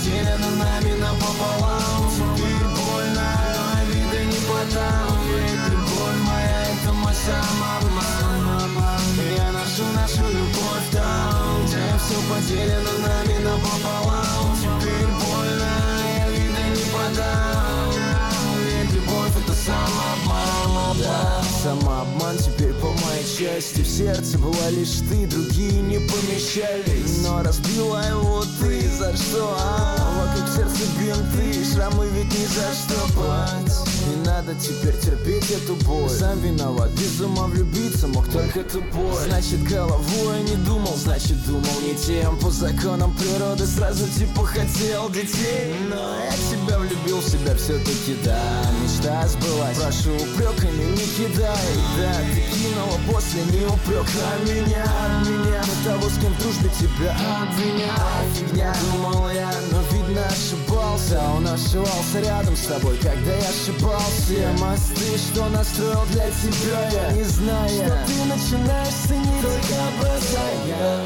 поделено нами напополам. Теперь больно, но вида не подам. Ведь любовь моя — это мой самообман. Я ношу нашу любовь там, где все поделено нами напополам. Теперь больно, я вида не подам. Ведь любовь — это самообман, да. Самообман теперь по моей части. В сердце была лишь ты, другие не помещались. Но разбила его ты, за что? Вокруг сердца бинты, шрамы ведь ни за что, бать. Не надо теперь терпеть эту боль. Сам виноват, без ума влюбиться мог только тупой. Значит, головой не думал, значит, думал не тем. По законам природы сразу типа хотел детей. Но я тебя влюбил в себя все-таки, да. Мечта сбылась, прошу, упреками не кидай. Да, ты кинула после не упрек на меня. От меня, на того, с кем в дружбе тебя обвиняют. Фигня, думал я, но видно ошибался. Он ошибался рядом с тобой, когда я ошибался. Все мосты, что настроил для тебя, я не знаю, что ты начинаешь ценить только бросая.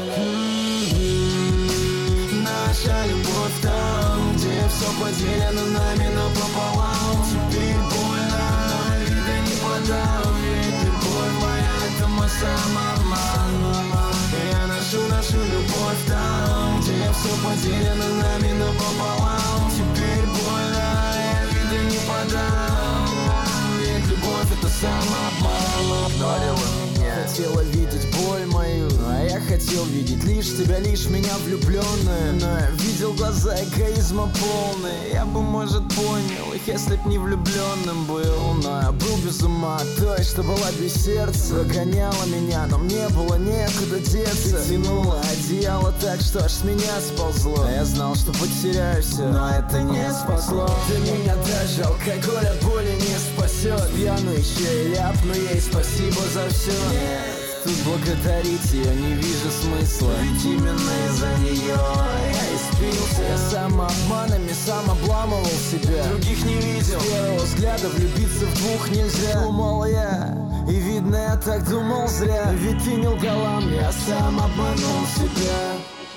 Наша любовь там, где все поделено нами напополам. Теперь больно, но вида не подам. Ведь любовь моя — это мой самообман. Я ношу нашу любовь там, где все поделено нами напополам. Теперь больно, я вида не подам. Ведь любовь — это самообман. Хотела видеть боль мою, а я хотел видеть лишь тебя, лишь меня влюбленную. Но я видел глаза эгоизма полные. Я бы, может, понял их, если б не влюбленным был. Но я был без ума от той, что была без сердца. Загоняла меня, но мне было некуда деться. Ты тянула одеяло так, что аж с меня сползло. А я знал, что потеряю все, но это не спасло. Ты меня даже алкоголь от боли не спасет. Пьяну еще и ляпну ей спасибо за все. Нет, тут благодарить ее не вижу смысла. Ведь именно из-за нее я испился. Я самообманами сам обламывал себя. Других не видел. С первого взгляда влюбиться в двух нельзя. Думал я, и видно я так думал зря. Ведь ты не лгала мне, я сам обманул себя.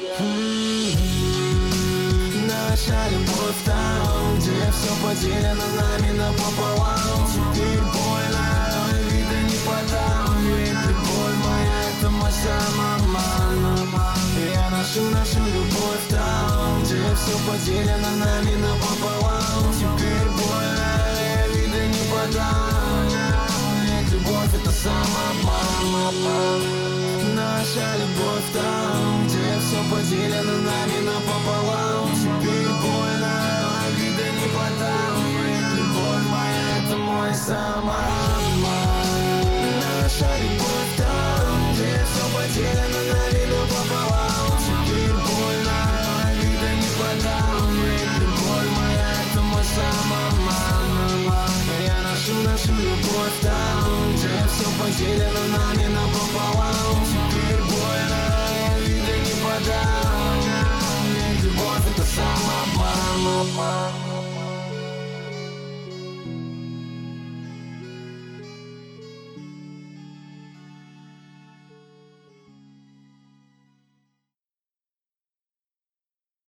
Наша любовь там, где все поделено нами напополам. Теперь больно, но вида не подам. Ведь любовь моя — это мой самообман. Я ношу нашу любовь там, где все поделено нами напополам. Теперь больно, я вида не подам. Ведь любовь — это самообман. Наша любовь там, где все поделено нами напополам. Теперь больно, а вида не подам. Ведь любовь моя — это мой самообман. Наша любовь там, где все поделено нами напополам. Теперь больно, а вида не подам. Ведь любовь моя — это мой самообман. Я ношу нашу любовь там, где все поделено нами напополам. Теперь больно, я вида не подам. Ведь любовь — это самообман.